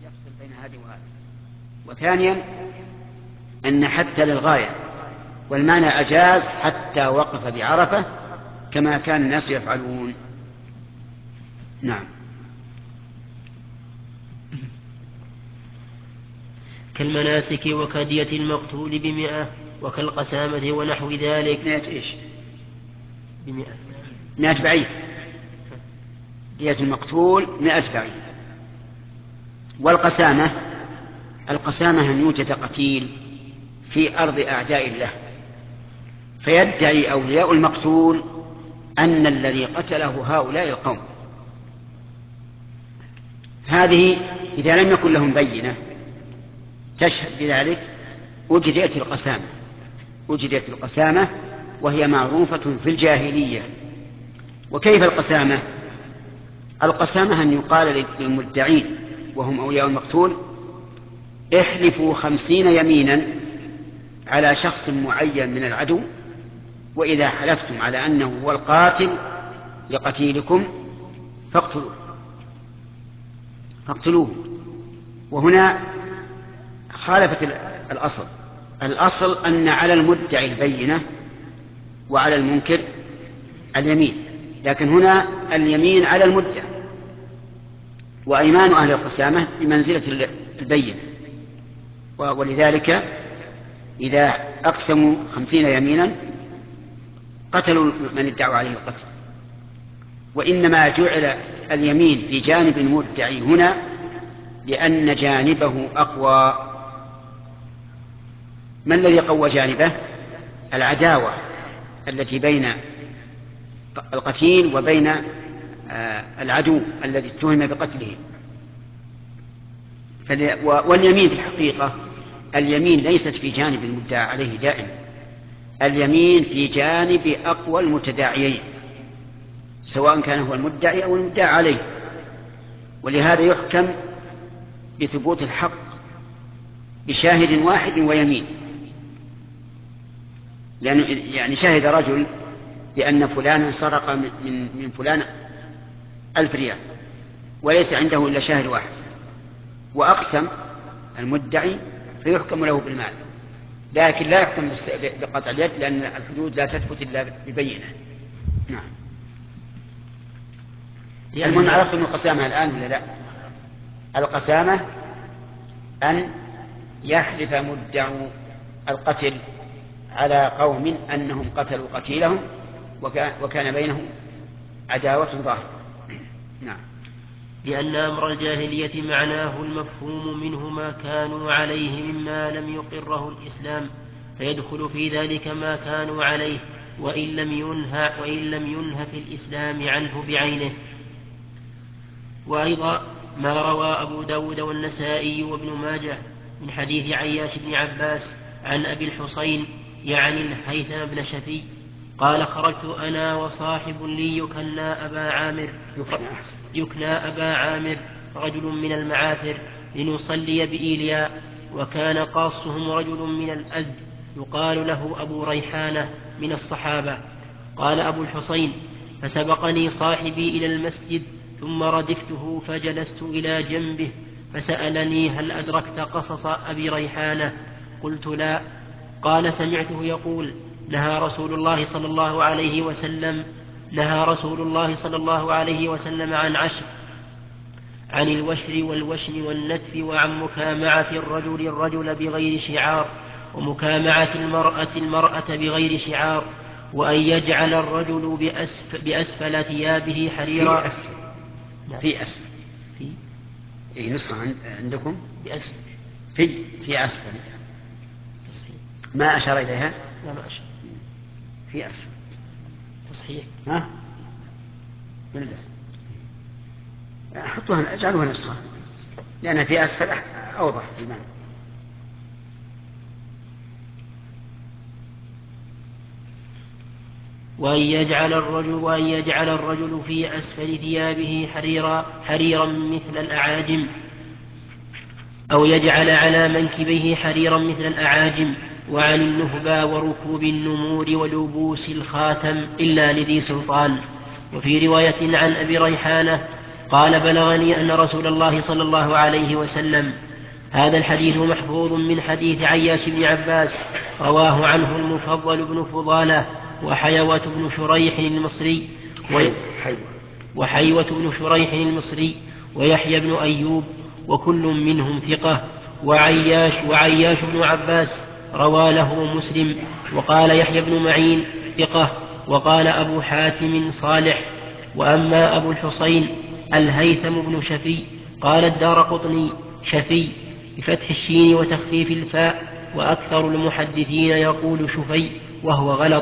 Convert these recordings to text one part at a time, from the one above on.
يفصل بين هذه وهذه. وثانيا أن حتى للغاية، والمعنى أجاز حتى وقف بعرفة كما كان الناس يفعلون. نعم. كالمناسك وكدية المقتول 100 وكالقسامة ونحو ذلك. 100 إيش؟ 100 بعير. دية المقتول 100 بعير. والقسامة، القسامة أن يوجد قتيل في أرض أعداء الله فيدعي أولياء المقتول أن الذي قتله هؤلاء القوم. هذه إذا لم يكن لهم بينة تشهد بذلك أجريت القسامة وهي معروفة في الجاهلية. وكيف القسامة؟ القسامة أن يقال للمدعين وهم أولياء المقتول: احلفوا 50 يمينا على شخص معين من العدو، وإذا حلفتم على أنه هو القاتل لقتيلكم فاقتلوه. وهنا خالفت الأصل أن على المدعي البينة وعلى المنكر اليمين، لكن هنا اليمين على المدعي، وأيمان أهل القسامة بمنزلة البينة. ولذلك إذا أقسموا 50 يمينا قتلوا من ادعوا عليه القتل. وإنما جعل اليمين في جانب المدعي هنا لأن جانبه أقوى. ما الذي قوى جانبه؟ العداوة التي بين القتيل وبين العدو الذي اتهم بقتله. واليمين في الحقيقة اليمين ليست في جانب المدعى عليه دائما، اليمين في جانب أقوى المتداعيين سواء كان هو المدعي أو المدعى عليه. ولهذا يحكم بثبوت الحق بشاهد واحد ويمين. يعني شهد رجل بأن فلانا سرق من فلان 1000 ريال وليس عنده إلا شاهد واحد، وأقسم المدعي فيحكم له بالمال، لكن لا يحكم بقطع اليد لأن الحدود لا تثبت إلا ببينة. نعم. المهم عرفتم القسامة الآن ولا لا؟ القسامة أن يحلف مدعو القتل على قوم أنهم قتلوا قتيلهم وكان بينهم عداوة ظاهرة. نعم. لأن أمر الجاهلية معناه المفهوم منه ما كانوا عليه مما لم يقره الإسلام، فيدخل في ذلك ما كانوا عليه وإن لم ينه في الإسلام عنه بعينه. وأيضا ما روى أبو داود والنسائي وابن ماجه من حديث عياش بن عباس عن أبي الحصين يعني الهيثم بن شفي قال: خرجت أنا وصاحب لي يكنى أبا عامر رجل من المعافر لنصلي بإيلياء، وكان قاصهم رجل من الأزد يقال له أبو ريحانة من الصحابة. قال أبو الحصين: فسبقني صاحبي إلى المسجد ثم ردفته فجلست إلى جنبه فسألني: هل أدركت قصص أبي ريحانة؟ قلت: لا. قال: سمعته يقول: نهى رسول الله صلى الله عليه وسلم عن 10: عن الوشر والوشن والنتف، وعن مكامعة الرجل بغير شعار، ومكامعة المرأة بغير شعار، وأن يجعل الرجل بأسفل ثيابه حريرا. في أسفل إيه نسخة عندكم؟ بأسفل في أسفل ما أشار إليها؟ لا ما أشار. في أسفل تصحيح. ها؟ من الأسفل أحطوها أجعلوها نسخة لأنها في أسفل أوضح المعنى. وأن يجعل الرجل في أسفل ثيابه حريرا مثل الأعاجم، أو يجعل على منكبيه حريرا مثل الأعاجم. وعن النهبى وركوب النمور ولبوس الخاتم إلا لذي سلطان. وفي رواية عن أبي ريحانة: قال بلغني أن رسول الله صلى الله عليه وسلم. هذا الحديث محفوظ من حديث عياش بن عباس رواه عنه المفضل بن فضالة وحيوة بن شريح المصري وحيوة بن شريح المصري ويحيى بن أيوب وكل منهم ثقة. وعياش بن عباس روى له مسلم. وقال يحيى بن معين ثقة. وقال أبو حاتم صالح. وأما أبو الحسين الهيثم بن شفي قال الدارقطني شفي بفتح الشين وتخفيف الفاء، وأكثر المحدثين يقول شفي وهو غلط.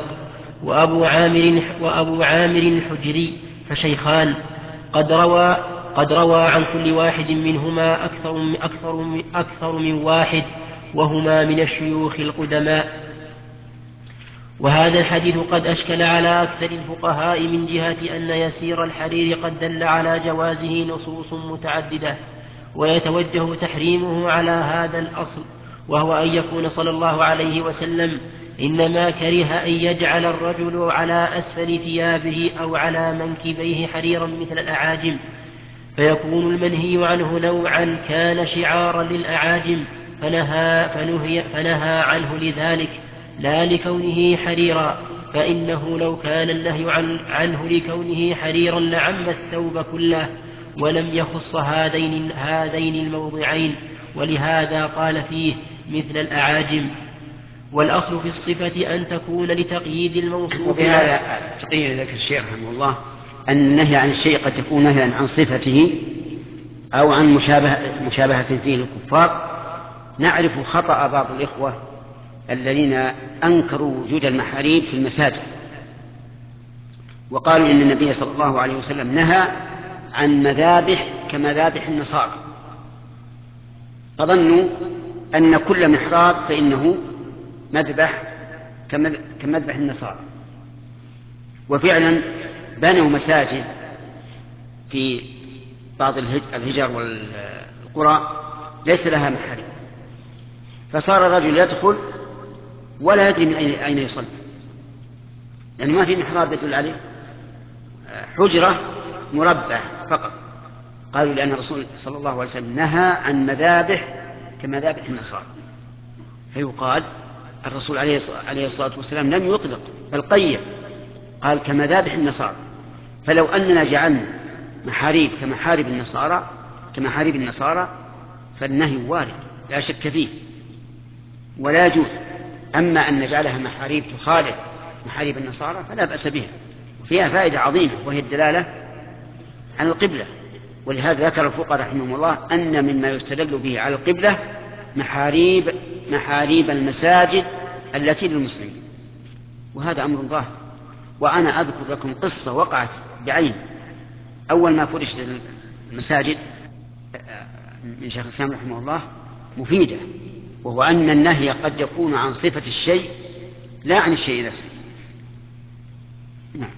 وأبو عامر الحجري فشيخان قد روى عن كل واحد منهما أكثر من واحد، وهما من الشيوخ القدماء. وهذا الحديث قد أشكل على أكثر الفقهاء من جهة أن يسير الحرير قد دل على جوازه نصوص متعددة، ويتوجه تحريمه على هذا الأصل، وهو أن يكون صلى الله عليه وسلم إنما كره أن يجعل الرجل على أسفل ثيابه أو على منكبيه حريرا مثل الأعاجم، فيكون المنهي عنه نوعا كان شعارا للأعاجم فنهى عنه لذلك لا لكونه حريرا، فإنه لو كان النهي عنه لكونه حريرا لعم الثوب كله ولم يخص هذين الموضعين، ولهذا قال فيه مثل الأعاجم. والأصل في الصفة أن تكون لتقييد الموصوف. وبهذا تقييد ذلك الشيخ رحمه الله أن النهي عن الشيء قد يكون نهيا عن صفته أو عن مشابهة فيه للكفار. نعرف خطأ بعض الإخوة الذين أنكروا وجود المحاريب في المساجد، وقالوا إن النبي صلى الله عليه وسلم نهى عن مذابح كمذابح النصارى، فظنوا أن كل محراب فإنه مذبح كمذبح النصارى. وفعلا بنوا مساجد في بعض الهجر والقرى ليس لها محاريب، فصار الرجل يدخل ولا يدري من أين يصلي، لأن ما في محراب يدل عليه، حجرة مربع فقط. قالوا لأن الرسول صلى الله عليه وسلم نهى عن مذابح كمذابح النصارى، فيقال الرسول عليه الصلاة والسلام لم يطلق بل قيد، قال كمذابح النصارى. فلو أننا جعلنا محاريب كمحاريب النصارى فالنهي وارد لا شك فيه ولا يجوز. أما أن نجعلها محاريب تخالف محاريب النصارى فلا بأس بها، وفيها فائدة عظيمة وهي الدلالة على القبلة. ولهذا ذكر الفقهاء رحمهم الله أن مما يستدل به على القبلة محاريب المساجد التي للمسلمين، وهذا أمر ظاهر. وأنا أذكر لكم قصة وقعت بعين أول ما فرشت المساجد من شيخ الإسلام رحمه الله مفيدة، وهو أن النهي قد يكون عن صفة الشيء لا عن الشيء نفسه. نعم.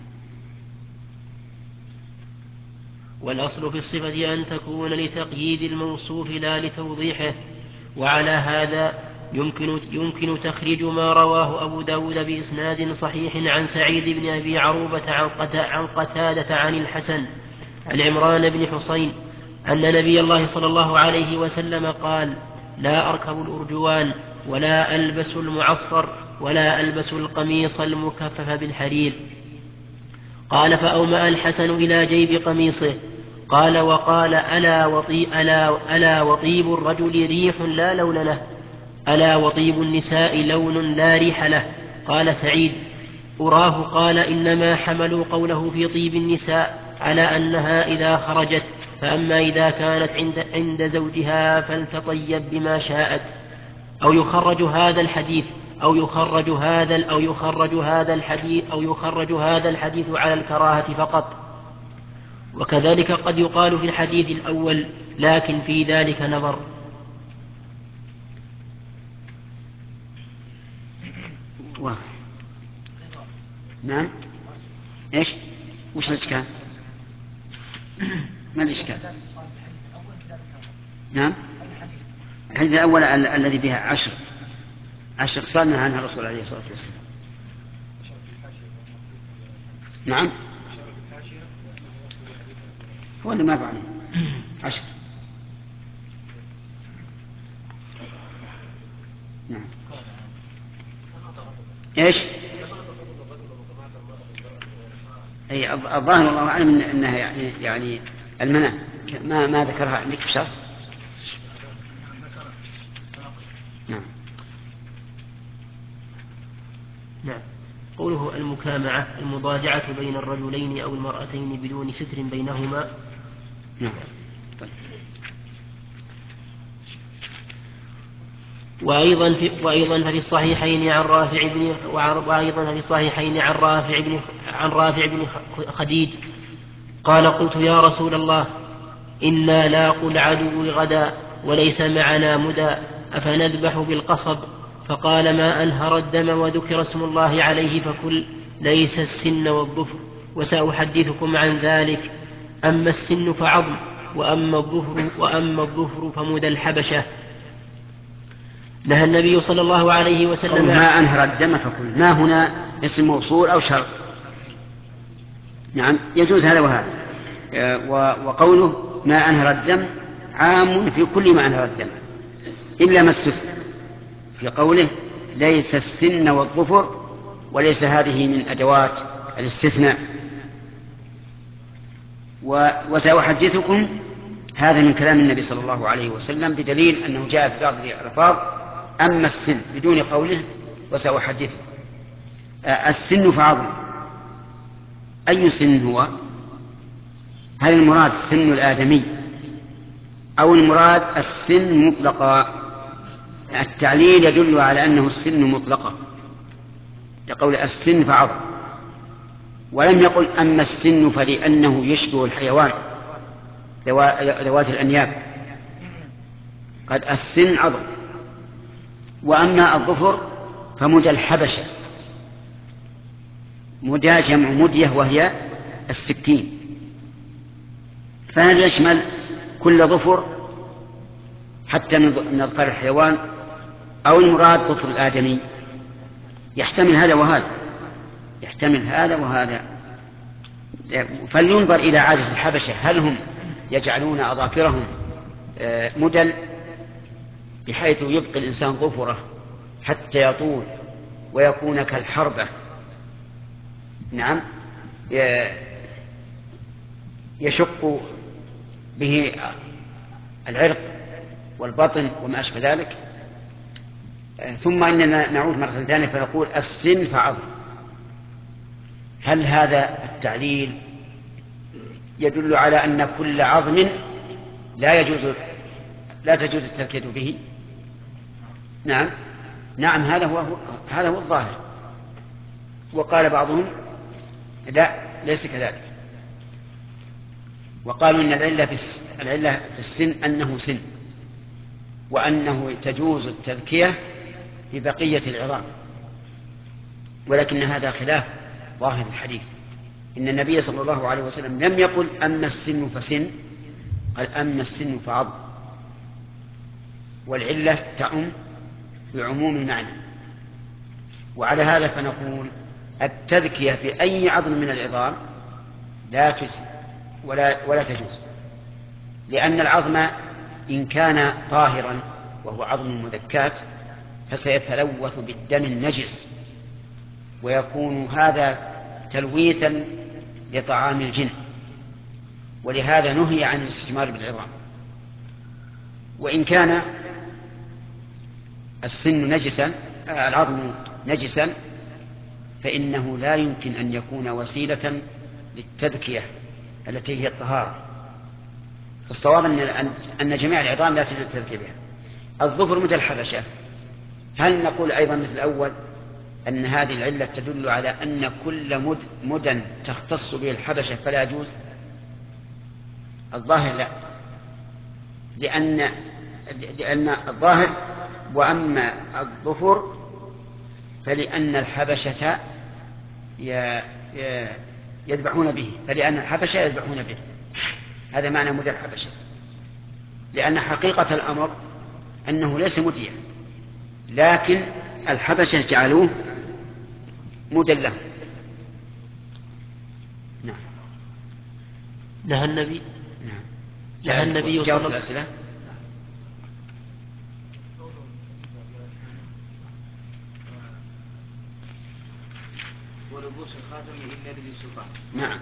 والأصل في الصفة أن تكون لتقييد الموصوف لا لتوضيحه. وعلى هذا يمكن تخريج ما رواه أبو داود بإسناد صحيح عن سعيد بن أبي عروبة عن قتادة عن الحسن عن عمران بن حسين أن نبي الله صلى الله عليه وسلم قال: لا أركب الأرجوان ولا ألبس المعصفر ولا ألبس القميص المكفف بالحرير. قال: فأومأ الحسن إلى جيب قميصه. قال: وقال: ألا وطيب الرجل ريح لا لون له، ألا وطيب النساء لون لا ريح له. قال سعيد: أراه قال: إنما حملوا قوله في طيب النساء على أنها إذا خرجت، فأما إذا كانت عند زوجها فلتطيب بما شاءت. أو يخرج هذا الحديث على الكراهة فقط. وكذلك قد يقال في الحديث الأول، لكن في ذلك نظر. نعم. إيش؟ وش الإشكال؟ ما الإشكال؟ نعم. الحديث الأول الذي بها 10 خصال نهى عنها الرسول عليه الصلاة والسلام. نعم. ولا ما بعلم 10. نعم. ايش؟ اي الظاهر والله اعلم انها يعني المنع ما ذكرها عندك بشرط. نعم. نعم. قوله المكامعة المضاجعة بين الرجلين أو المرأتين بدون ستر بينهما. نعم. طيب. وأيضا ففي الصحيحين عن رافع بن خديج قال قلت يا رسول الله إنا لاقوا العدو غدا وليس معنا مدى أفنذبح بالقصب؟ فقال ما أنهر الدم وذكر اسم الله عليه فكل ليس السن والظفر وسأحدثكم عن ذلك. أما السن فعظم وأما الظفر فمدى الحبشة. نهى النبي صلى الله عليه وسلم ما أنهر الدم فكل، ما هنا اسم موصول أو شرط. نعم يجوز هذا وهذا. وقوله ما أنهر الدم عام في كل ما أنهر الدم إلا ما استثنى في قوله ليس السن والظفر، وليس هذه من أدوات الاستثناء. وسأحدثكم هذا من كلام النبي صلى الله عليه وسلم بدليل أنه جاء في بعض الألفاظ أما السن بدون قوله وسأحدثكم. السن فعظم، أي سن هو؟ هل المراد السن الآدمي أو المراد السن مطلقا؟ التعليل يدل على أنه السن مطلقا لقول السن فعظم، ولم يقل أما السن فلأنه يشبه الحيوان ذوات الأنياب، قد السن عظم. وأما الظفر فمدى الحبشة، مدى جمع مدية وهي السكين، فهل يشمل كل ظفر حتى من أظفار الحيوان أو المراد ظفر الآدمي؟ يحتمل هذا وهذا، يحتمل هذا وهذا. فلينظر إلى عادة الحبشة، هل هم يجعلون أظافرهم مدل بحيث يبقي الإنسان ظفره حتى يطول ويكون كالحربة، نعم، يشق به العرق والبطن وما أشبه ذلك. ثم إننا نعود مرة ثانية فنقول السن فعظم. هل هذا التعليل يدل على أن كل عظم لا تجوز التذكية به؟ نعم نعم، هذا هو الظاهر. وقال بعضهم لا، ليس كذلك، وقالوا إن العلة في السن أنه سن، وأنه تجوز التذكية ببقية العظام، ولكن هذا خلاف ظاهر الحديث. إن النبي صلى الله عليه وسلم لم يقل أما السن فسن، قال أما السن فعظم، والعلة تعم بعموم المعنى. وعلى هذا فنقول التذكية بأي عظم من العظام لا تجزي ولا تجوز، لأن العظم إن كان طاهرا وهو عظم المذكات فسيتلوث بالدم النجس، ويكون هذا تلويثا لطعام الجن، ولهذا نهي عن الاستثمار بالعظام. وإن كان السن نجسا، العظم نجسا، فإنه لا يمكن أن يكون وسيلة للتذكية التي هي الطهارة. الصواب أن جميع العظام لا تجوز التذكية بها. الظفر مدى الحبشة، هل نقول أيضا مثل الأول أن هذه العلة تدل على أن كل مدى تختص به الحبشة فلا يجوز؟ الظاهر لا، لأن الظاهر وأما الظفر فلأن الحبشة يذبحون به، فلأن الحبشة يذبحون به، هذا معنى مدى الحبشة. لأن حقيقة الأمر أنه ليس مديا، لكن الحبشة جعلوه مدى له. نهى النبي نعم. نهى النبي صلى الله عليه وسلم ولبوس الخاتم إلا لذي السلطان. نعم.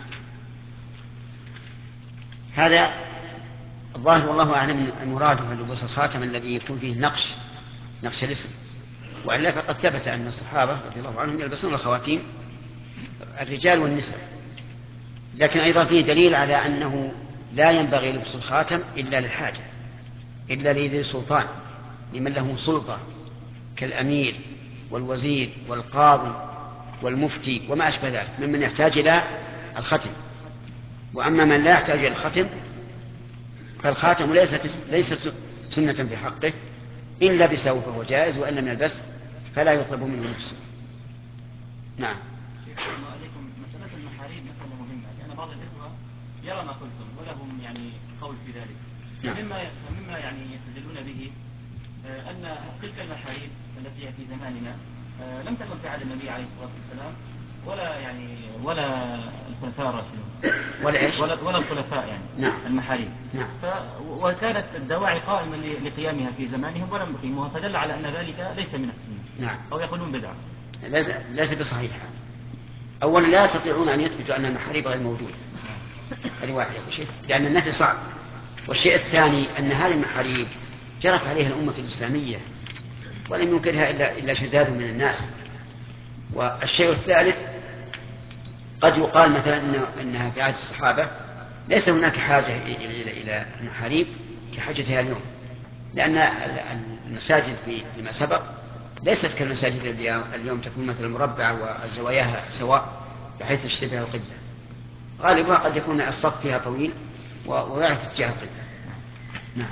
هذا الظاهر والله أعلم المراد بلبوس الخاتم الذي يكون فيه نقش الاسم، وإلا فقد ثبت أن الصحابة رضي الله عنهم يلبسون الخواتيم الرجال والنساء، لكن أيضا فيه دليل على أنه لا ينبغي لبس الخاتم إلا للحاجة، إلا لذي سلطان، لمن له سلطة كالأمير والوزير والقاضي والمفتي وما أشبه ذلك ممن يحتاج إلى الختم. وأما من لا يحتاج إلى الختم فالخاتم ليس سنة في حقه، إن لبسه فهو جائز، وإن لم يلبس فلا يطلب منه لبسه. نعم. شيخ الله عليكم، مسألة المحاريب مسألة مهمة، لأن بعض الإخوة يرى ما قلتم ولهم يعني قول في ذلك. نعم. فمما يعني يستدلون به أن تلك المحاريب التي في زماننا لم تكن في عهد النبي عليه الصلاة والسلام ولا الخلفاء الراشدون ولا الخلفاء يعني. نعم. المحاريب. نعم. وكانت الدواعي قائمة لقيامها في زمانهم ولم يقيموها، فدل على أن ذلك ليس من السنة. نعم. أو يقولون بدعة. ليس بصحيح. أولا لا يستطيعون أن يثبتوا أن المحاريب غير موجودة، هذه واحدة، لأن النفي صعب. والشيء الثاني أن هذه المحاريب جرت عليها الأمة الإسلامية ولم ينكرها إلا شذاذ من الناس. والشيء الثالث قد يقال مثلا إنها في عهد الصحابة ليس هناك حاجة إلى المحاريب كحاجتها اليوم، لأن المساجد فيما سبق ليست كالمساجد اليوم تكون مثل مربعة وزواياها سواء بحيث تشتبه القبلة. غالبا قد يكون الصف فيها طويل ويعرف اتجاه القبلة. نعم.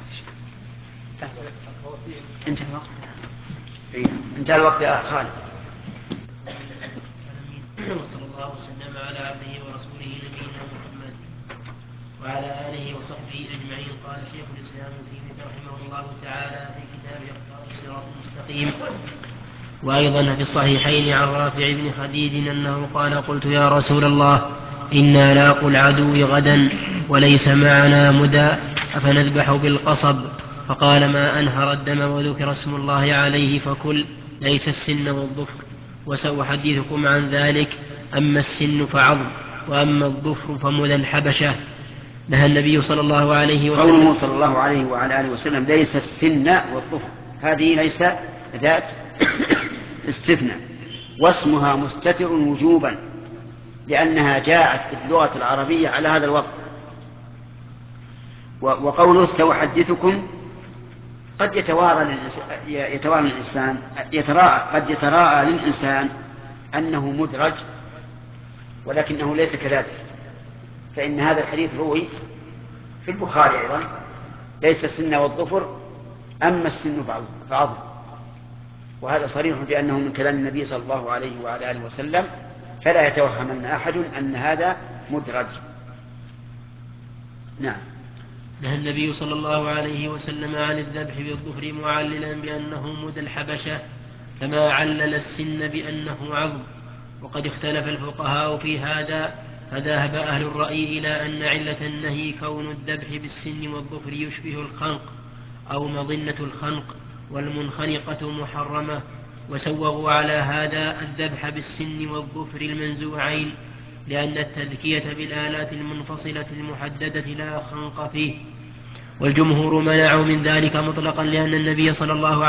انتهى الوقت يا خالد. وصلى الله وسلم على عبده ورسوله نبينا محمد وعلى آله وصحبه أجمعين. قال شيخ الإسلام تيمية رحمه الله تعالى في كتاب اقتضاء الصراط المستقيم. وأيضا في الصحيحين عن رافع بن خديج أنه قال: قلت يا رسول الله، إنا لاقوا العدو غدا وليس معنا مدى، أفنذبح بالقصب؟ فقال: ما أنهر الدم وذكر اسم الله عليه فكل، ليس السن والظفر، وسأحدثكم عن ذلك. أما السن فعظم، وأما الظفر فمذى الحبشة. نهى النبي صلى الله عليه وسلم. قوله صلى الله عليه وعلى آله وسلم ليس السن والظفر، هذه ليس ذات استثناء، واسمها مستتر وجوبا، لأنها جاءت في اللغة العربية على هذا الوضع. وقوله سأحدثكم قد قد يتراءى للإنسان أنه مدرج، ولكنه ليس كذلك، فإن هذا الحديث روي في البخاري أيضا: ليس السن والظفر، أما السن فعظم. وهذا صريح بأنه من كلام النبي صلى الله عليه وعلى آله وسلم، فلا يتوهمن أحد أن هذا مدرج. نعم. نهى النبي صلى الله عليه وسلم عن الذبح بالظفر معللا بأنه مدى الحبشة، كما علل السن بأنه عظم. وقد اختلف الفقهاء في هذا، فذهب أهل الرأي إلى أن علة النهي كون الذبح بالسن والظفر يشبه الخنق أو مظنة الخنق، والمنخنقة محرمة، وسوغوا على هذا الذبح بالسن والظفر المنزوعين، لأن التذكية بالآلات المنفصلة المحددة لا خنق فيه. والجمهور منعوا من ذلك مطلقا، لأن النبي صلى الله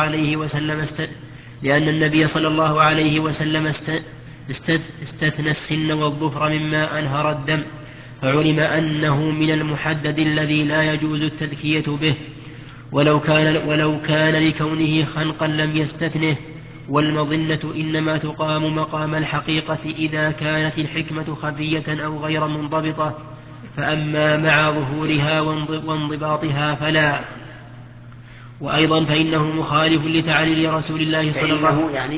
عليه وسلم استثنى السن والظفر مما أنهر الدم، فعلم أنه من المحدد الذي لا يجوز التذكية به، ولو كان لكونه خنقا لم يستثنه. والمظنة إنما تقام مقام الحقيقة إذا كانت الحكمة خفية أو غير منضبطة، فأما مع ظهورها وانضباطها فلا. وأيضا فإنه مخالف لتعليل رسول الله صلى الله عليه وسلم يعني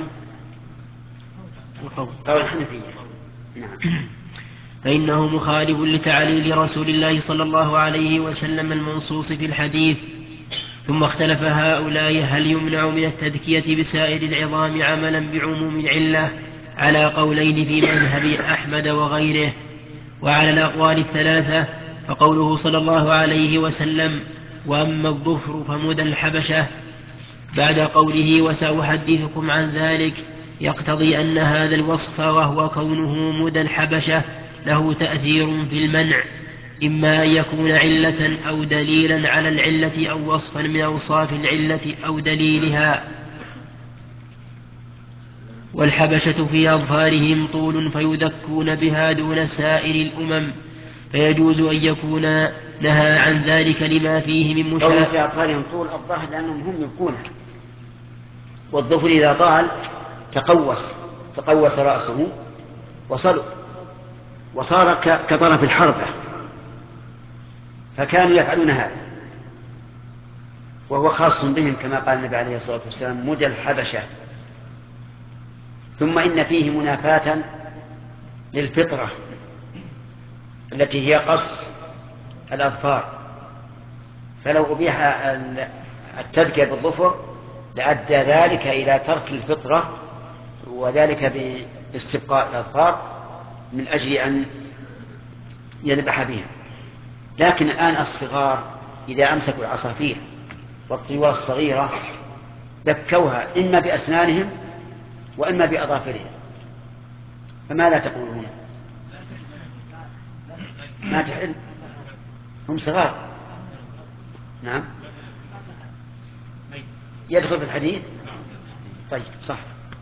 قول الحنفية. نعم. فإنه مخالف لتعليل رسول الله صلى الله عليه وسلم المنصوص في الحديث. ثم اختلف هؤلاء هل يمنع من التذكية بسائر العظام عملا بعموم العلة، على قولين في مذهب أحمد وغيره. وعلى الأقوال الثلاثة وقوله صلى الله عليه وسلم وأما الظفر فمدى الحبشة بعد قوله وسأحدثكم عن ذلك يقتضي أن هذا الوصف وهو كونه مدى الحبشة له تأثير في المنع، إما أن يكون علة أو دليلا على العلة أو وصفا من أوصاف العلة أو دليلها. والحبشة في أظفارهم طول فيذكون بها دون سائر الأمم، فيجوز أن يكون نهى عن ذلك لما فيه من مشابهة. في أظفارهم طول الظهر لأنهم هم يبكونها، والظفر إذا طال تقوس رأسه وصار كطرف الحربة، فكانوا يفعلون هذا، وهو خاص بهم كما قال النبي عليه الصلاة والسلام مدى الحبشة. ثم إن فيه منافاة للفطرة التي هي قص الأظفار، فلو أبيح التذكية بالظفر لأدى ذلك إلى ترك الفطرة، وذلك باستبقاء الأظفار من أجل أن يذبح بها. لكن الآن الصغار إذا أمسكوا العصافير والطيور الصغيرة ذكوها إما بأسنانهم وإما بأظافرهم، فماذا تقولون؟ ما تحل، هم صغار. نعم، يدخل في الحديث. طيب صح.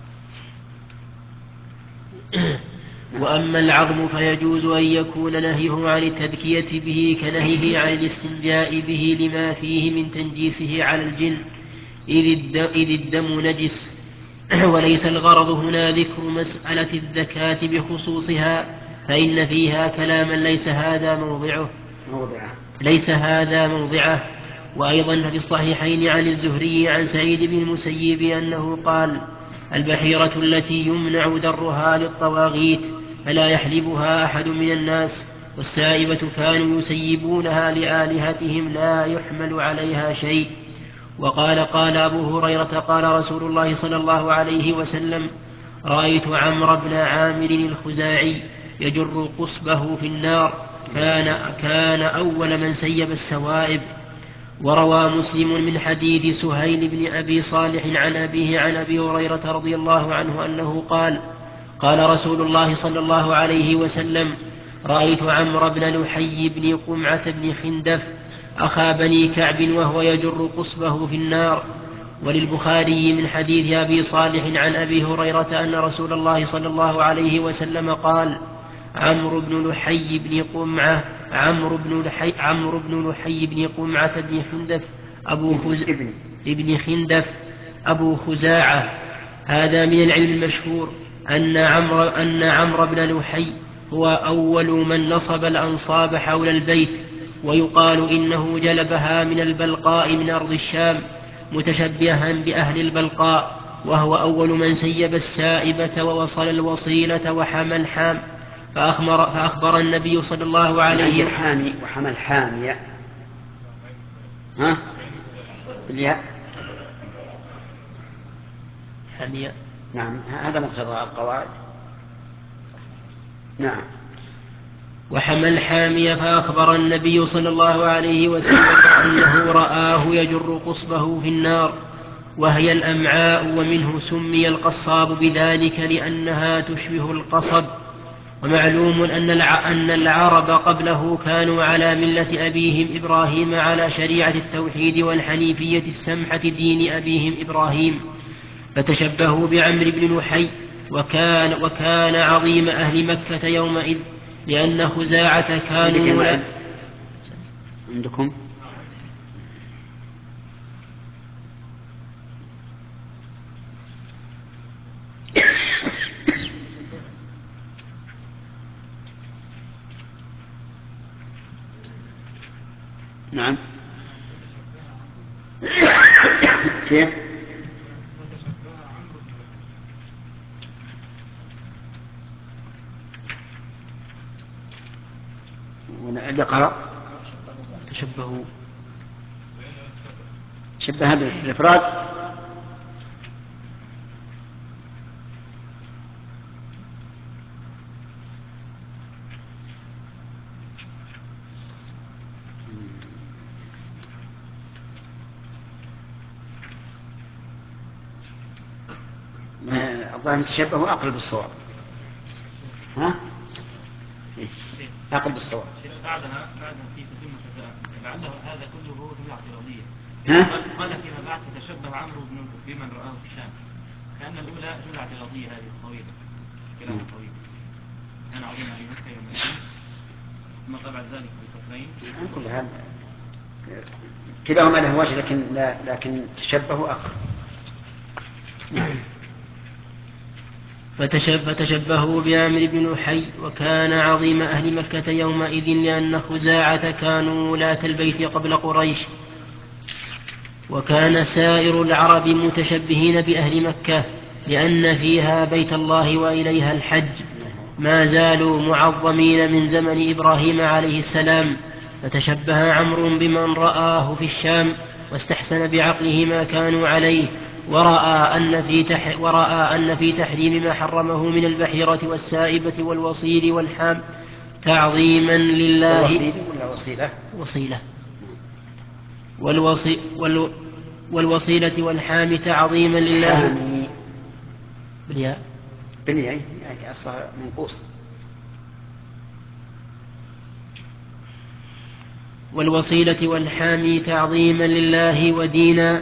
وأما العظم فيجوز أن يكون نهيه عن التذكية به كنهيه عن الاستنجاء به لما فيه من تنجيسه على الجن، إذ الدم نجس. وليس الغرض هنا ذكر مسألة الزكاة بخصوصها، فإن فيها كلاما ليس هذا موضعه. وأيضا في الصحيحين عن الزهري عن سعيد بن المسيب أنه قال البحيرة التي يمنع درها للطواغيت فلا يحلبها أحد من الناس، والسائبة كانوا يسيبونها لآلهتهم لا يحمل عليها شيء. وقال أبو هريرة قال رسول الله صلى الله عليه وسلم رأيت عمرو بن عامر الخزاعي يجر قصبه في النار، كان أول من سيب السوائب. وروى مسلم من حديث سهيل بن أبي صالح عن أبيه عن أبي هريرة رضي الله عنه أنه قال رسول الله صلى الله عليه وسلم رأيت عمرو بن لحي بن قمعة بن خندف أخا بني كعب وهو يجر قصبه في النار. وللبخاري من حديث أبي صالح عن أبي هريرة أن رسول الله صلى الله عليه وسلم قال عمرو بن لحي بن قمعة بن خندف ابن خندف أبو خزاعة. هذا من العلم المشهور أن عمرو بن لحي هو أول من نصب الأنصاب حول البيت، ويقال إنه جلبها من البلقاء من أرض الشام متشبها بأهل البلقاء، وهو أول من سيب السائبة ووصل الوصيلة وحمى الحام. فأخبر النبي صلى الله عليه وسلم وحمى الحامية. ها؟ بالياء. حمية. نعم، هذا مقتضى القواعد. نعم. وحمى الحامية. فأخبر النبي صلى الله عليه وسلم أنه رآه يجر قصبه في النار وهي الأمعاء، ومنه سمي القصاب بذلك لأنها تشبه القصب. ومعلوم أن العرب قبله كانوا على ملة أبيهم إبراهيم على شريعة التوحيد والحنيفية السمحة دين أبيهم إبراهيم، فتشبهوا بعمرو بن لحي، وكان عظيم أهل مكة يومئذ، لأن خزاعة كانوا عندكم نعم. كيف؟ اللي قرأ شبه بالإفراد. الظاهر تشبهوا أقرب بالصواب. ها؟ أقرب بالصواب. بعدها في تتمة لعله هذا كله جملة اعتراضية. قال فيما بعد تشبه عمرو بمن رآه في الشام. كأن الأولى جملة اعتراضية هذه طويلة، كلام طويل. كان عظيم أهل مكة يوم الدين ثم طبع ذلك بسطرين. كل هذا كلاهما له وجه، لكن تشبهوا أقرب. فتشبهوا بعمرو بن لحي. وكان عظيم أهل مكة يومئذ لأن خزاعة كانوا ولاة البيت قبل قريش، وكان سائر العرب متشبهين بأهل مكة لأن فيها بيت الله وإليها الحج، ما زالوا معظمين من زمن إبراهيم عليه السلام. فتشبه عمرو بمن رآه في الشام واستحسن بعقله ما كانوا عليه، ورأى أن في تحريم ما حرمه من البحيرة والسائبة والوصيل والحام تعظيما لله. والوصيلة والحام تعظيما لله. بالياء يعني أصلا منقوص. والوصيلة والحام تعظيما لله ودينا.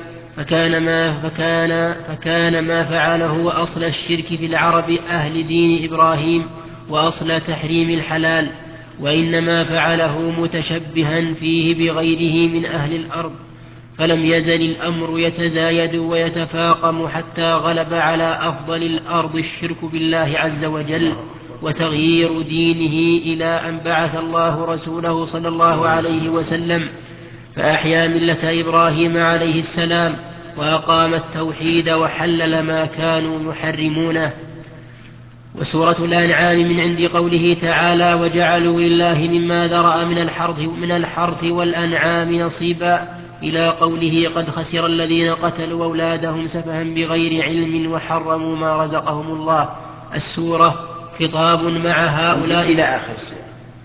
فكان ما فعله وأصل الشرك في العرب أهل دين إبراهيم وأصل تحريم الحلال، وإنما فعله متشبها فيه بغيره من أهل الأرض. فلم يزل الأمر يتزايد ويتفاقم حتى غلب على أفضل الأرض الشرك بالله عز وجل وتغيير دينه إلى أن بعث الله رسوله صلى الله عليه وسلم فأحيا ملة إبراهيم عليه السلام وأقام التوحيد وحلل ما كانوا يحرمونه. وسورة الأنعام من عند قوله تعالى: وجعلوا لله مما ذرأ من الحرث والأنعام نصيبا، إلى قوله: قد خسر الذين قتلوا أولادهم سفها بغير علم وحرموا ما رزقهم الله. السورة خطاب مع هؤلاء إلى آخر السورة.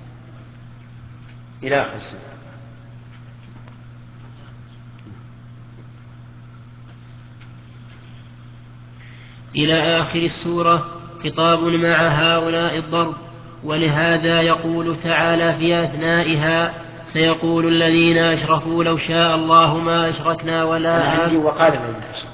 إلى آخر السورة خطاب مع هؤلاء الضرب. ولهذا يقول تعالى في أثنائها: سيقول الذين أشركوا لو شاء الله ما أشركنا ولا عندي وقال الذين أشركوا.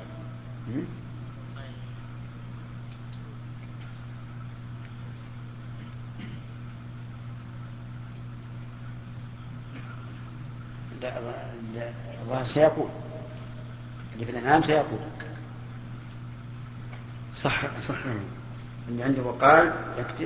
الله سيقول اللي في الأنعام سيقول صح اللي عنده وقال يكتب.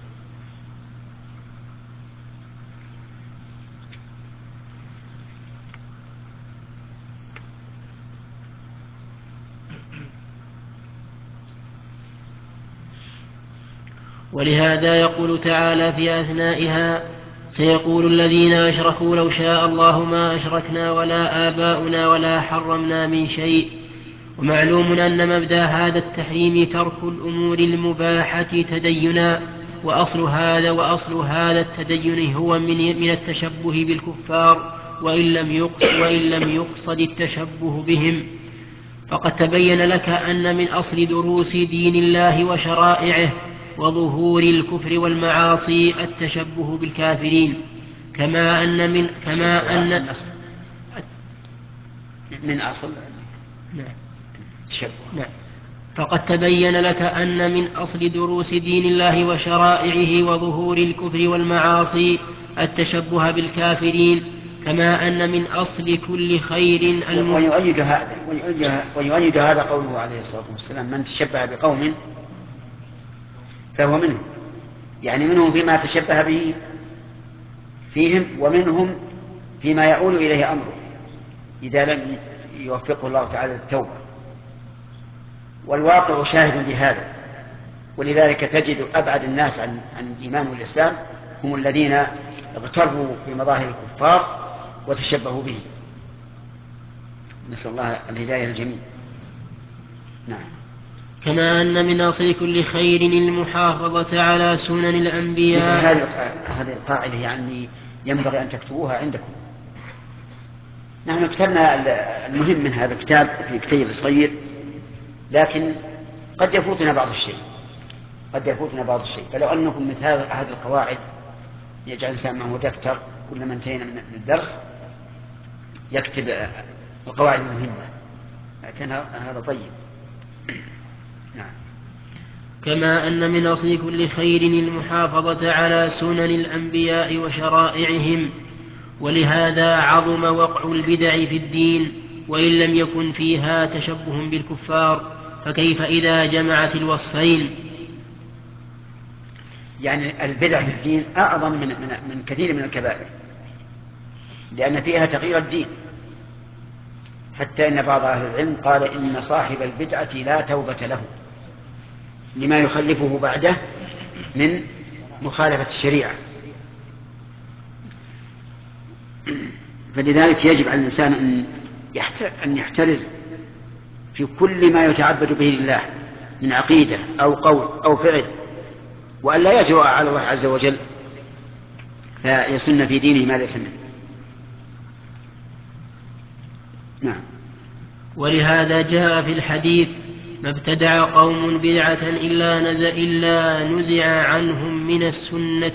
ولهذا يقول تعالى في أثنائها: سيقول الذين أشركوا لو شاء الله ما أشركنا ولا آباؤنا ولا حرمنا من شيء. ومعلوم أن مبدأ هذا التحريم ترك الأمور المباحة تدينا، وأصل هذا التدين هو من التشبه بالكفار، وإن لم يقصد التشبه بهم. فقد تبين لك أن من أصل دروس دين الله وشرائعه وظهور الكفر والمعاصي التشبه بالكافرين، من أصل نعم. فقد تبين لك أن من أصل دروس دين الله وشرائعه وظهور الكفر والمعاصي التشبه بالكافرين، كما أن من أصل كل خير ويؤيد هذا قوله عليه الصلاة والسلام: من تشبه بقوم فهو منهم، يعني منهم فيما تشبه به فيهم، ومنهم فيما يؤول إليه أمره إذا لم يوفقه الله تعالى للتوبة. والواقع شاهد بهذا، ولذلك تجد أبعد الناس عن الإيمان والإسلام هم الذين اغتروا بمظاهر الكفار وتشبهوا به. نسأل الله الهداية الجميع. نعم. كما أن من أصل كل خير المحافظة على سنن الأنبياء. هذه القاعدة يعني ينبغي أن تكتبوها عندكم. نحن كتبنا المهم من هذا الكتاب في كتيب صغير، لكن قد يفوتنا بعض الشيء، فلو أنكم مثل هذه القواعد يجعل الإنسان معه دفتر كلما انتهينا من الدرس يكتب القواعد المهمة، لكن هذا طيب. نعم. كما أن من أصل كل خير المحافظة على سنن الأنبياء وشرائعهم، ولهذا عظم وقع البدع في الدين وإن لم يكن فيها تشبه بالكفار، فكيف إذا جمعت الوصفين؟ يعني البدع في الدين أعظم من كثير من الكبائر، لأن فيها تغيير الدين، حتى إن بعض أهل العلم قال إن صاحب البدعة لا توبة له لما يخلفه بعده من مخالفة الشريعة. فلذلك يجب على الإنسان أن يحترز في كل ما يتعبد به لله من عقيدة أو قول أو فعل، وأن لا يجرؤ على الله عز وجل فيسن في دينه ما ليس منه. نعم. ولهذا جاء في الحديث: ما ابتدع قوم بدعة إلا نزع عنهم من السنة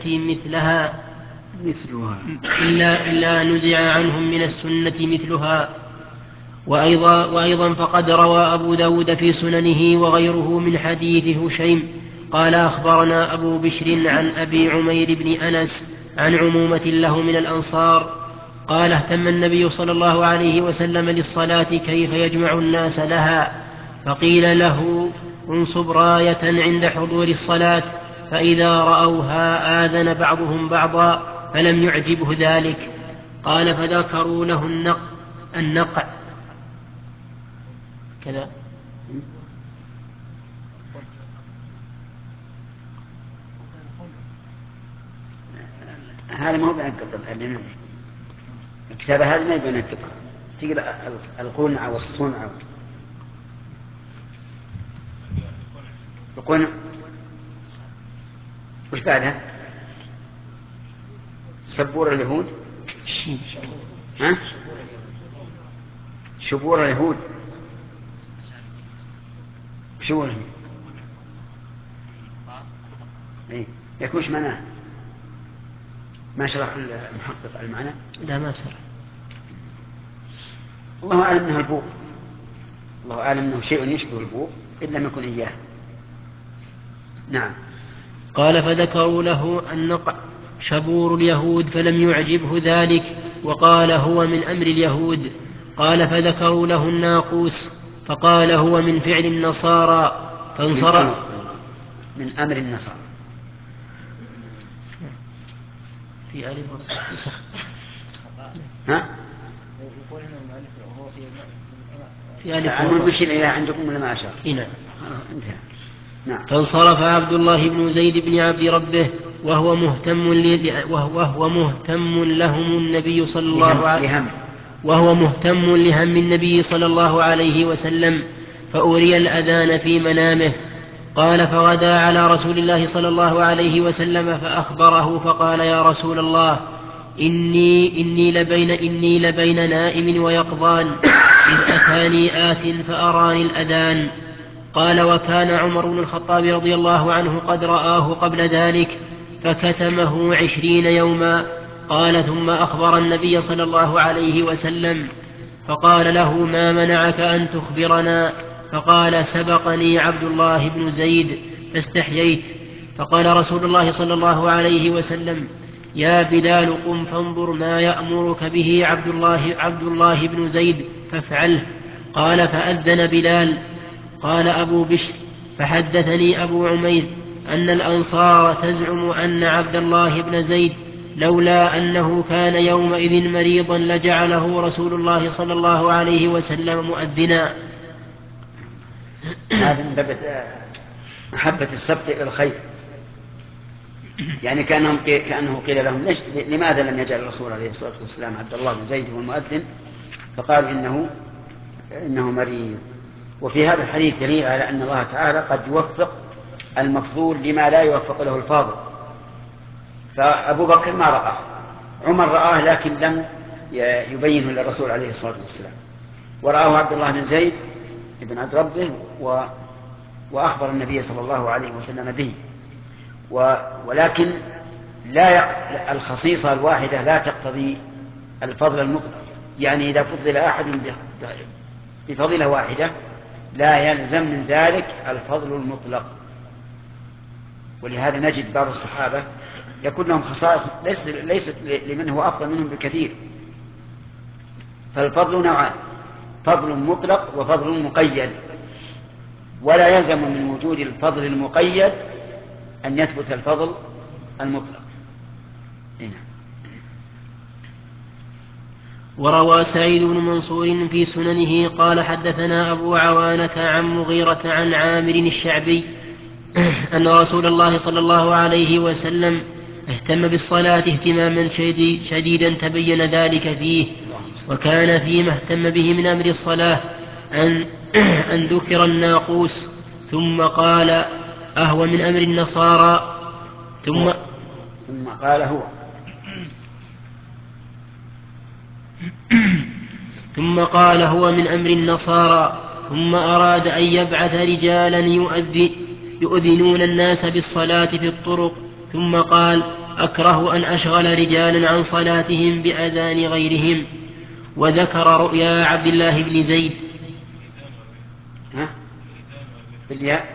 مثلها. وأيضا فقد روى أبو داود في سننه وغيره من حديث هشيم قال: أخبرنا أبو بشر عن أبي عمير بن أنس عن عمومة له من الأنصار قال: اهتم النبي صلى الله عليه وسلم للصلاة كيف يجمع الناس لها، فقيل له: انصب راية عند حضور الصلاة، فإذا رأوها آذن بعضهم بعضا، فلم يعجبه ذلك. قال: فذكروا له النقع كذا. هذا ما هو بينقطع الكتابة، هذه ما بينقطع، تجيب القنع والصنع. القنع وش بعدها؟ سبور اليهود، ها؟ شبور اليهود، شو اليهود؟ إيه؟ يكونش معناه ما شرح المحقق المعنى؟ لا ما شرح. الله أعلم أنه البوق، الله أعلم أنه شيء يشبه البوق إن لم يكن إياه. نعم. قال: فذكروا له النقع شبور اليهود فلم يعجبه ذلك، وقال: هو من أمر اليهود. قال: فذكروا له الناقوس، فقال: هو من فعل النصارى، فانصرف. من أمر النصارى في آل ها؟ في آل المشير إلى عندكم ولا ما أشار؟ نعم. فانصرف عبد الله بن زيد بن عبد ربه وهو مهتم لهم النبي صلى الله عليه وهو مهتم لهم النبي صلى الله عليه وسلم، فأري الأذان في منامه. قال: فغدا على رسول الله صلى الله عليه وسلم فأخبره فقال: يا رسول الله، إني لبين نائم ويقظان، إذ أتاني آت فأراني الأذان. قال: وكان عمر بن الخطاب رضي الله عنه قد رآه قبل ذلك فكتمه 20 يوما. قال: ثم أخبر النبي صلى الله عليه وسلم فقال له: ما منعك أن تخبرنا؟ فقال: سبقني عبد الله بن زيد فاستحييت. فقال رسول الله صلى الله عليه وسلم: يا بلال، قم فانظر ما يأمرك به عبد الله بن زيد فافعله. قال: فأذن بلال. قال أبو بشر: فحدثني أبو عمير أن الأنصار تزعم أن عبد الله بن زيد لولا أنه كان يومئذ مريضا لجعله رسول الله صلى الله عليه وسلم مؤذنا. هذا من باب محبة السبق إلى الخير، يعني كأنه قيل لهم: لماذا لم يجعل الرسول عليه الصلاة والسلام عبد الله بن زيد هو المؤذن؟ فقال: إنه مريض. وفي هذا الحديث دليل على أن الله تعالى قد يوفق المفضول لما لا يوفق له الفاضل. فأبو بكر ما رآه، عمر رآه لكن لم يبينه للرسول عليه الصلاة والسلام، ورآه عبد الله بن زيد بن عبد ربه وأخبر النبي صلى الله عليه وسلم به. ولكن الخصيصة الواحدة لا تقتضي الفضل المطلق، يعني إذا فضل أحد بفضيلة واحدة لا يلزم من ذلك الفضل المطلق. ولهذا نجد بعض الصحابة يكون لهم خصائص ليست لمن هو أفضل منهم بكثير. فالفضل نوعان: فضل مطلق وفضل مقيد، ولا يلزم من وجود الفضل المقيد أن يثبت الفضل المطلق. وروى سعيد بن منصور في سننه قال حدثنا أبو عوانة عن مغيرة عن عامر الشعبي أن رسول الله صلى الله عليه وسلم اهتم بالصلاة اهتماما شديدا تبين ذلك فيه. وكان فيما اهتم به من أمر الصلاة أن ذكر الناقوس، ثم قال أهو من أمر النصارى، ثم قال هو ثم قال هو من أمر النصارى، ثم أراد أن يبعث رجالا يؤذنون الناس بالصلاة في الطرق، ثم قال أكره أن أشغل رجالا عن صلاتهم بأذان غيرهم. وذكر رؤيا عبد الله بن زيد. بالياء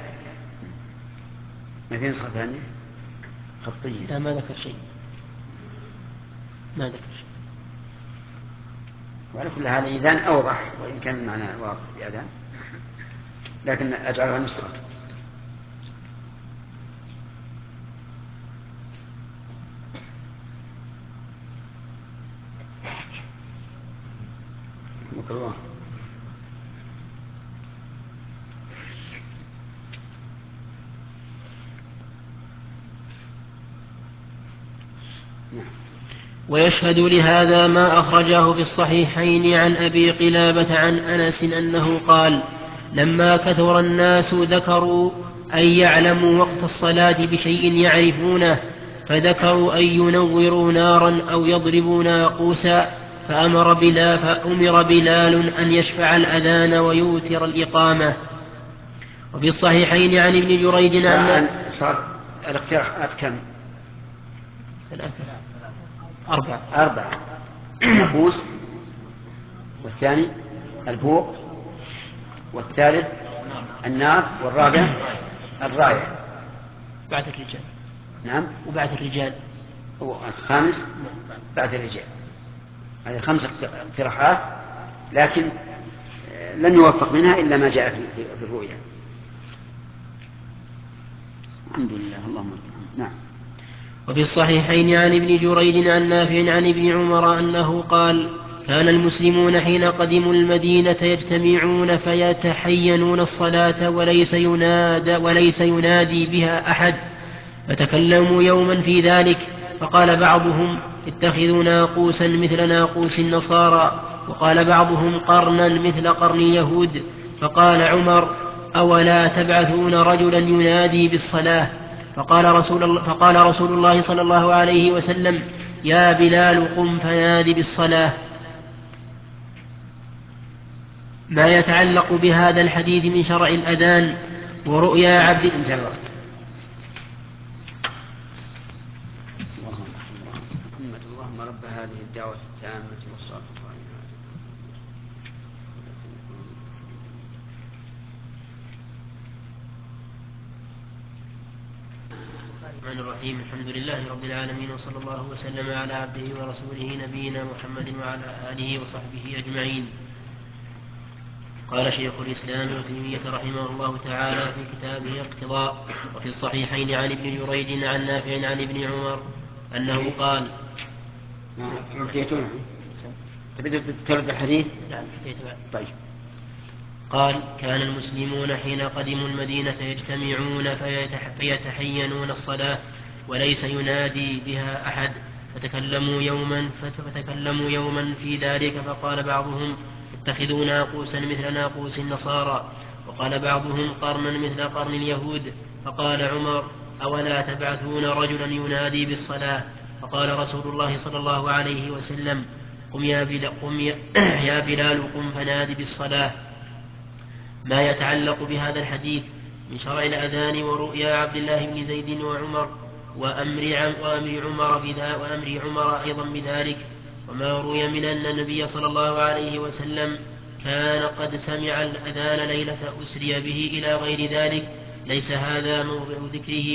ما في نسخة ثانية خطية؟ لا، ما ذكر شيء، ما ذكر شيء. وعلى كل حال الإذان أوضح، وإن كان المعنى واضح بأذان، لكن أجعلها نسخة. مكروه. ويشهد لهذا ما أخرجاه في الصحيحين عن أبي قلابة عن أنس أنه قال: لما كثر الناس ذكروا أن يعلموا وقت الصلاة بشيء يعرفونه، فذكروا أن ينوروا نارا أو يضربوا ناقوسا، فأمر بلال أن يشفع الأذان ويوتر الإقامة. وفي الصحيحين عن ابن جريج عن صار الاقتراحات كم؟ 4. الناقوس، والثاني البوق، والثالث النار، والرابع الراية. بعث الرجال. نعم، وبعث الرجال. الخامس بعث الرجال. هذه 5 اقتراحات، لكن لن يوفق منها إلا ما جاء في الرؤيا. الحمد لله، اللهم نعم. وفي الصحيحين عن ابن جريج عن نافع عن ابن عمر أنه قال: كان المسلمون حين قدموا المدينة يجتمعون فيتحينون الصلاة وليس ينادي بها أحد، فتكلموا يوما في ذلك، فقال بعضهم: اتخذوا ناقوسا مثل ناقوس النصارى، وقال بعضهم: قرنا مثل قرن اليهود. فقال عمر: أولا تبعثون رجلا ينادي بالصلاة؟ فقال رسول الله صلى الله عليه وسلم: يا بلال قم فنادي بالصلاة. ما يتعلق بهذا الحديث من شرع الأذان ورؤيا عبد اللهم رب هذه الدعوة التامة والصلاة القائمة. الرحمن الرحيم. الحمد لله رب العالمين، وصلى الله وسلم على عبده ورسوله نبينا محمد وعلى آله وصحبه أجمعين. قال شيخ الإسلام ابن تيمية رحمه الله تعالى في كتابه اقتضاء: وفي الصحيحين عن ابن جريج عن نافع عن ابن عمر أنه قال: تبدأ ترد الحديث؟ طيب. قال: كان المسلمون حين قدموا المدينة يجتمعون فيتحينون الصلاة وليس ينادي بها أحد، فتكلموا يوما في ذلك، فقال بعضهم: اتخذوا ناقوسا مثل ناقوس النصارى، وقال بعضهم: قرنا مثل قرن اليهود. فقال عمر: أولا تبعثون رجلا ينادي بالصلاة؟ فقال رسول الله صلى الله عليه وسلم: قم يا بلال قم فنادي بالصلاة. ما يتعلق بهذا الحديث من شرع الأذان ورؤيا عبد الله بن زيد وعمر وأمر عمر أيضا بذلك. وما روي من أن النبي صلى الله عليه وسلم كان قد سمع الأذان ليلة أسري به إلى غير ذلك ليس هذا موضع ذكره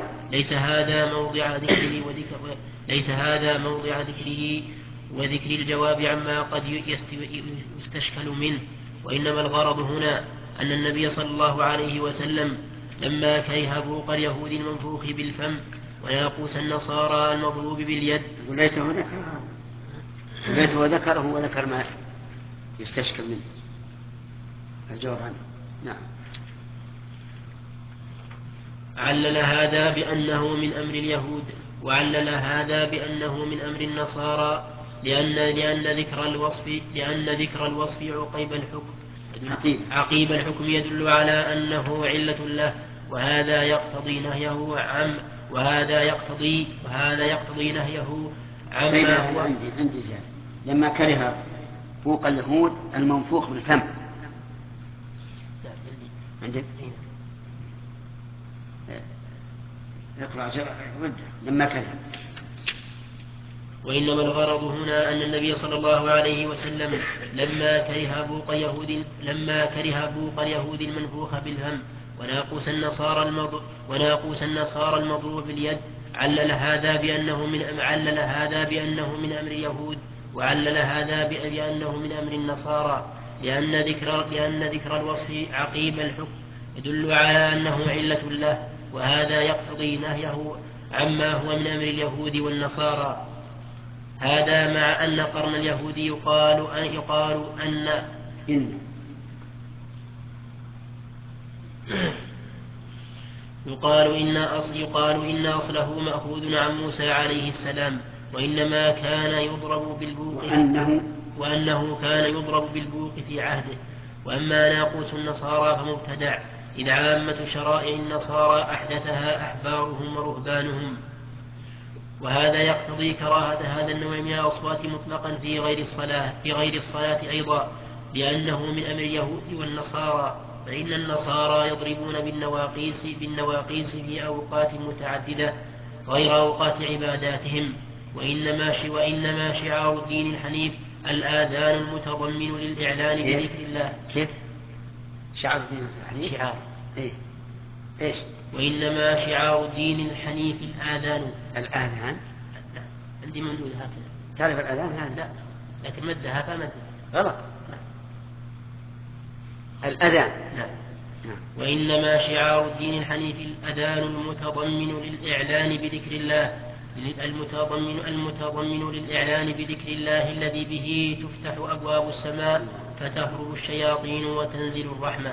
وذكر الجواب عما قد يستشكل منه. وإنما الغرض هنا أن النبي صلى الله عليه وسلم لما كره بوق اليهود المنفوخ بالفم وناقوس النصارى المضروب باليد وليته ذكره وذكر ما يستشكل منه الجواب عنه. نعم. علل هذا بأنه من أمر اليهود، وعلل هذا بأنه من أمر النصارى، لأن ذكر الوصف عقيب الحكم يدل على أنه علة له، وهذا يقتضي نهيه عما هو. عندي زاد لما كره فوق اليهود المنفوخ بالفم. عندك اقرأ لما كره. وإنما الغرض هنا أن النبي صلى الله عليه وسلم لما كره بوق اليهود المنفوخ بالفم وناقوس النصارى المضروب باليد علل هذا بأنه من أمر اليهود، وعلل هذا بأنه من أمر النصارى، لأن ذكر الوصف عقيب الحكم يدل على أنه علة له، وهذا يقتضي نهيه عما هو من أمر اليهود والنصارى. هذا مع أن قرن اليهود يقال إن أصله مأخوذ عن موسى عليه السلام، وإنما كان يضرب بالبوق وأنه كان يضرب بالبوق في عهده. وأما ناقوس النصارى فمبتدع، إذ عامة شرائع النصارى أحدثها أحبارهم ورهبانهم، وهذا يقتضي كراهة هذا النوع من الأصوات مطلقا في غير الصلاة أيضا، لأنه من أمر اليهود والنصارى، فإن النصارى يضربون بالنواقيس في أوقات متعددة غير أوقات عباداتهم. وإنما شعار الدين الحنيف الآذان المتضمن للإعلان بذكر الله. كيف؟ شعار الدين الحنيف؟ شعار. إيش؟ وإنما شعار الدين الحنيف الآذان. الآذان؟ عندي ممدود هكذا. تعرف الآذان هذا؟ لا، لكن مدها فمدها غلط. الأذان. نعم. وإنما شعار الدين الحنيف الأذان المتضمن للإعلان بذكر الله، المتضمن للإعلان بذكر الله الذي به تفتح أبواب السماء فتهرب الشياطين وتنزل الرحمة.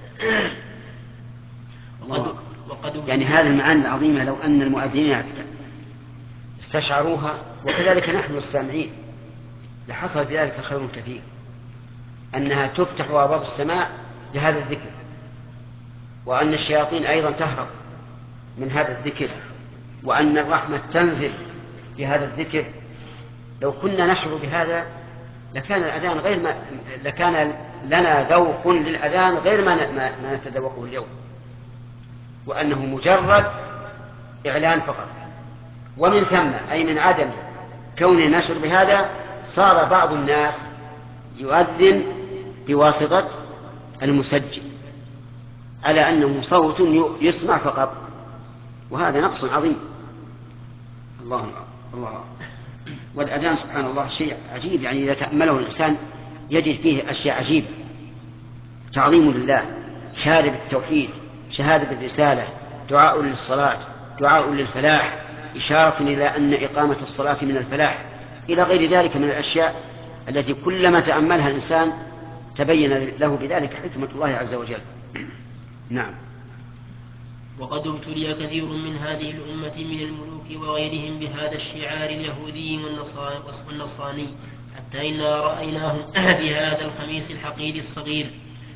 يعني هذه المعاني العظيمة لو أن المؤذنين استشعروها وكذلك نحن السامعين لحصل بذلك خير كثير، أنها تفتح أبواب السماء بهذا الذكر، وأن الشياطين أيضا تهرب من هذا الذكر، وأن الرحمة تنزل بهذا الذكر. لو كنا نشعر بهذا لكان الأذان لكان لنا ذوق للأذان غير ما نتذوقه اليوم، وأنه مجرد إعلان فقط. ومن ثم أي من عدم كوننا نشعر بهذا صار بعض الناس يؤذن بواسطة المسجل على أنه صوت يسمع فقط، وهذا نقص عظيم. الله. والأذان سبحان الله شيء عجيب، يعني إذا تأمله الإنسان يجد فيه أشياء عجيبة: تعظيم لله، شهادة بالتوحيد، شهادة بالرسالة، دعاء للصلاة، دعاء للفلاح، إشارة إلى أن إقامة الصلاة من الفلاح، إلى غير ذلك من الأشياء التي كلما تأملها الإنسان تبين له بذلك حكمة الله عز وجل. نعم. وقد ابتلي كثير من هذه الأمة من الملوك وغيرهم بهذا الشعار اليهودي والنصراني، حتى إنا رأيناهم في هذا الخميس الحقير الصغير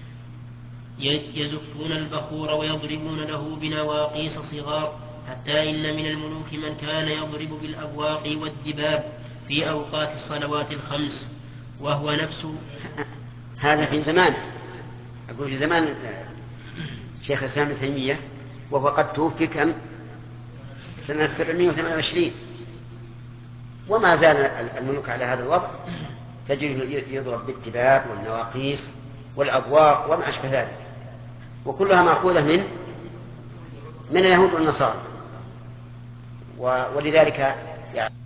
يزفون البخور ويضربون له بنواقيس صغار، حتى إن من الملوك من كان يضرب بالأبواق والدباب في أوقات الصلوات الخمس، وهو نفس هذا في زمان، أقول في زمان شيخ الإسلام ابن تيمية، وهو قد توفي كم سنة 728، وما زال الملوك على هذا الوضع، تجده يضرب بالدباب والنواقيس والأبواق وما أشبه ذلك، وكلها مأخوذة من اليهود والنصارى. ولذلك يعني